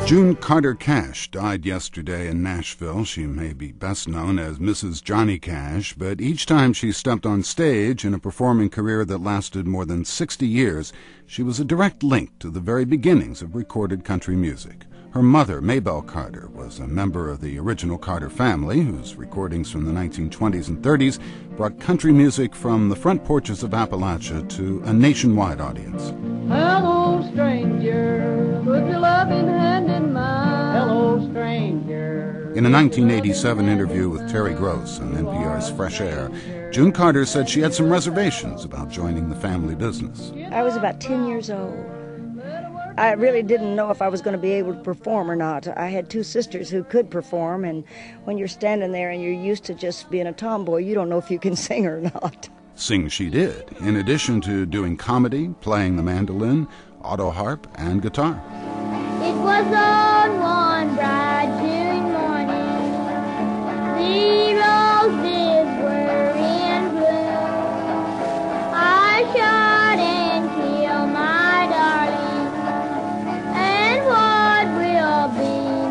June Carter Cash died yesterday in Nashville. She may be best known as Mrs. Johnny Cash, but each time she stepped on stage in a performing career that lasted more than 60 years, she was a direct link to the very beginnings of recorded country music. Her mother, Maybelle Carter, was a member of the original Carter family, whose recordings from the 1920s and 30s brought country music from the front porches of Appalachia to a nationwide audience. Hello, stranger, put your loving hand in mine. Hello, stranger. In a 1987 interview with Terry Gross on NPR's Fresh Air, June Carter said she had some reservations about joining the family business. I was about 10 years old. I really didn't know if I was going to be able to perform or not. I had two sisters who could perform, and when you're standing there and you're used to just being a tomboy, you don't know if you can sing or not. Sing she did, in addition to doing comedy, playing the mandolin, auto harp, and guitar. It was on one bright June morning, the roses were in bloom. I shot and killed my darling, and what will be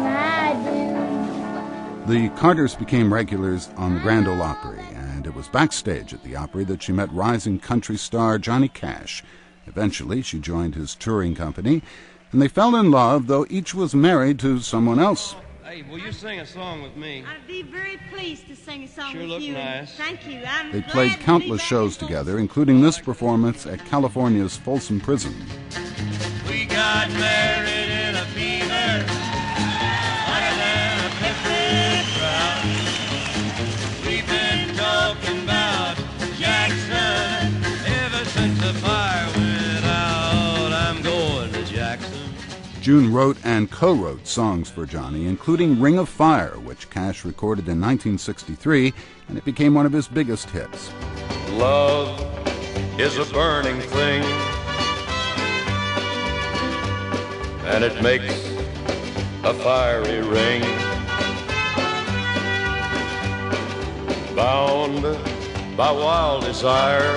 my doom? The Carters became regulars on the Grand Ole Opry, and it was backstage at the Opry that she met rising country star Johnny Cash. Eventually, she joined his touring company, and they fell in love, though each was married to someone else. Hey, will you sing a song with me? I'd be very pleased to sing a song Sure with look you. nice. Thank you. They played countless shows together, including this performance at California's Folsom Prison. We got married in a fever, hotter than a picnic crowd. We've been talking about Jackson ever since the fire went out. I'm going to Jackson. June wrote and co-wrote songs for Johnny, including Ring of Fire, which Cash recorded in 1963, and it became one of his biggest hits. Love is a burning thing, and it makes a fiery ring. Bound by wild desire,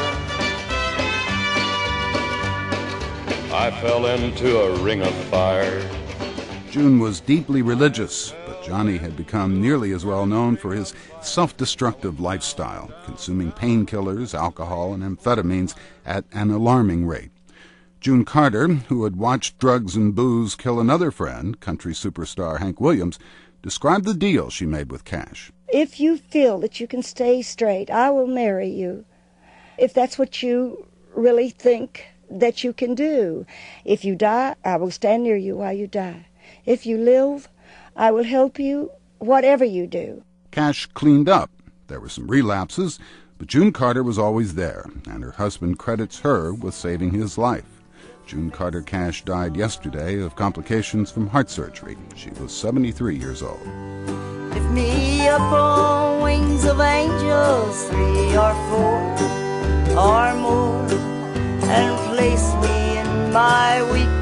I fell into a ring of fire. June was deeply religious, but Johnny had become nearly as well known for his self-destructive lifestyle, consuming painkillers, alcohol, and amphetamines at an alarming rate. June Carter, who had watched drugs and booze kill another friend, country superstar Hank Williams, described the deal she made with Cash. If you feel that you can stay straight, I will marry you. If that's what you really think that you can do. If you die, I will stand near you while you die. If you live, I will help you, whatever you do. Cash cleaned up. There were some relapses, but June Carter was always there, and her husband credits her with saving his life. June Carter Cash died yesterday of complications from heart surgery. She was 73 years old. Lift me up on wings of angels, 3 or 4 or more, and place me in my weak